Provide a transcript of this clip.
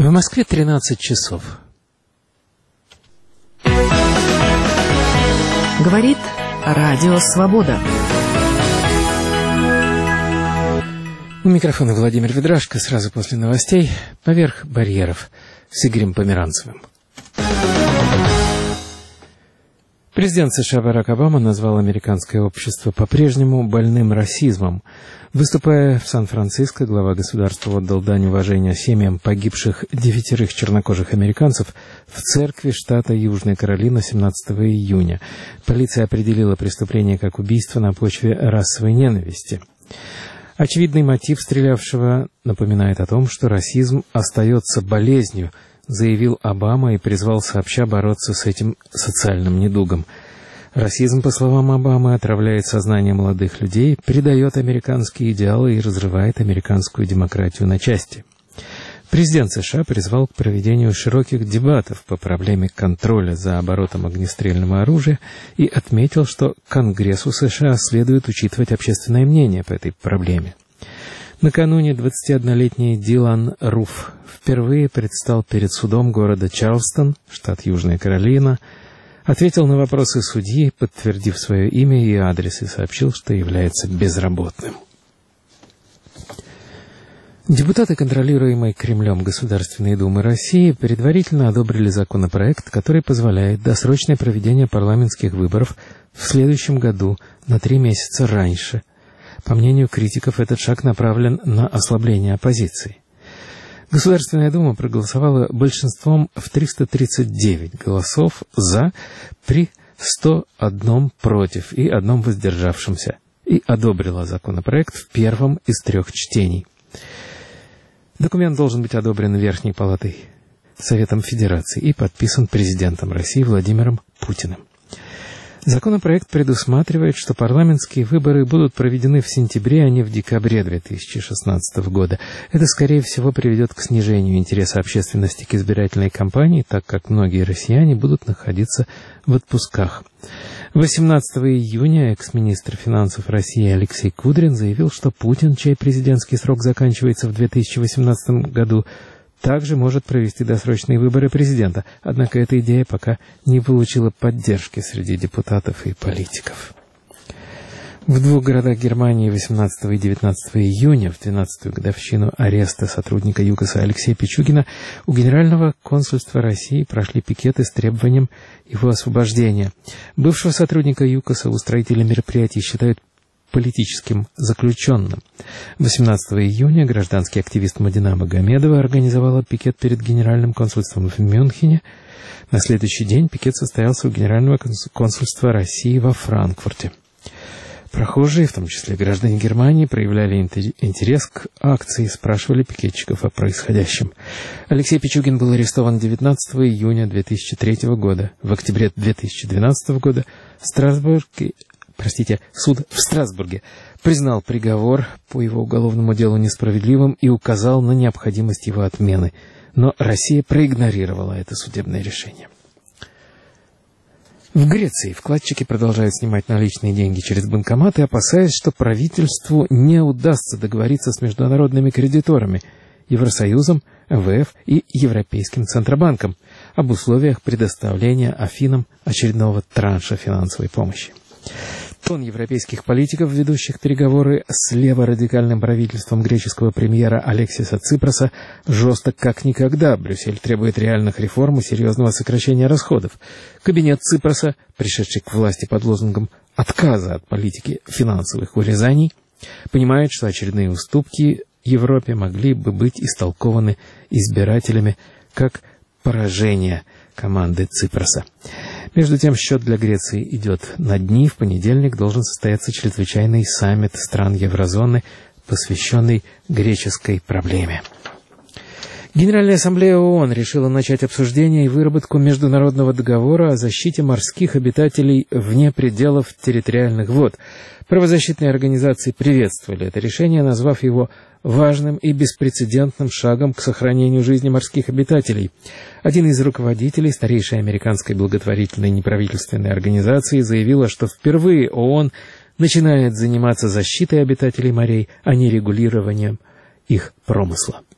В Москве 13 часов. Говорит Радио Свобода. У микрофона Владимир Ведрашко. Сразу после новостей «Поверх барьеров» с Игорем Померанцевым. Президент США Барак Обама назвал американское общество по-прежнему больным расизмом. Выступая в Сан-Франциско, глава государства отдал дань уважения семьям погибших 9 чернокожих американцев в церкви штата Южная Каролина 17 июня. Полиция определила преступление как убийство на почве расовой ненависти. Очевидный мотив стрелявшего напоминает о том, что расизм остается болезнью, заявил Обама и призвал сообща бороться с этим социальным недугом. Расизм, по словам Обамы, отравляет сознание молодых людей, предает американские идеалы и разрывает американскую демократию на части. Президент США призвал к проведению широких дебатов по проблеме контроля за оборотом огнестрельного оружия и отметил, что Конгрессу США следует учитывать общественное мнение по этой проблеме. Накануне 21-летний Дилан Руф впервые предстал перед судом города Чарльстон, штат Южная Каролина, ответил на вопросы судьи, подтвердив свое имя и адрес, и сообщил, что является безработным. Депутаты, контролируемой Кремлем Государственной Думы России, предварительно одобрили законопроект, который позволяет досрочное проведение парламентских выборов в следующем году на 3 месяца раньше. По мнению критиков, этот шаг направлен на ослабление оппозиции. Государственная Дума проголосовала большинством в 339 голосов «за» при 101 против и 1 воздержавшемся и одобрила законопроект в первом из 3 чтений. Документ должен быть одобрен Верхней Палатой Советом Федерации и подписан президентом России Владимиром Путиным. Законопроект предусматривает, что парламентские выборы будут проведены в сентябре, а не в декабре 2016 года. Это, скорее всего, приведет к снижению интереса общественности к избирательной кампании, так как многие россияне будут находиться в отпусках. 18 июня экс-министр финансов России Алексей Кудрин заявил, что Путин, чей президентский срок заканчивается в 2018 году, также может провести досрочные выборы президента, однако эта идея пока не получила поддержки среди депутатов и политиков. В 2 городах Германии 18 и 19 июня, в 12-ю годовщину ареста сотрудника ЮКОСа Алексея Пичугина, у Генерального консульства России прошли пикеты с требованием его освобождения. Бывшего сотрудника ЮКОСа устроители мероприятий считают политическим заключенным. 18 июня гражданский активист Мадина Магомедова организовала пикет перед Генеральным консульством в Мюнхене. На следующий день пикет состоялся у Генерального консульства России во Франкфурте. Прохожие, в том числе граждане Германии, проявляли интерес к акции и спрашивали пикетчиков о происходящем. Алексей Пичугин был арестован 19 июня 2003 года. В октябре 2012 года суд в Страсбурге признал приговор по его уголовному делу несправедливым и указал на необходимость его отмены. Но Россия проигнорировала это судебное решение. В Греции вкладчики продолжают снимать наличные деньги через банкоматы, опасаясь, что правительству не удастся договориться с международными кредиторами, Евросоюзом, МВФ и Европейским Центробанком об условиях предоставления Афинам очередного транша финансовой помощи. Тон европейских политиков, ведущих переговоры с леворадикальным правительством греческого премьера Алексиса Ципроса, жесток как никогда. Брюссель требует реальных реформ и серьезного сокращения расходов. Кабинет Ципроса, пришедший к власти под лозунгом отказа от политики финансовых урезаний, понимает, что очередные уступки Европе могли бы быть истолкованы избирателями как поражение команды Ципроса. Между тем, счет для Греции идет на дни. В понедельник должен состояться чрезвычайный саммит стран еврозоны, посвященный греческой проблеме. Генеральная ассамблея ООН решила начать обсуждение и выработку международного договора о защите морских обитателей вне пределов территориальных вод. Правозащитные организации приветствовали это решение, назвав его важным и беспрецедентным шагом к сохранению жизни морских обитателей. Один из руководителей старейшей американской благотворительной неправительственной организации заявил, что впервые ООН начинает заниматься защитой обитателей морей, а не регулированием их промысла.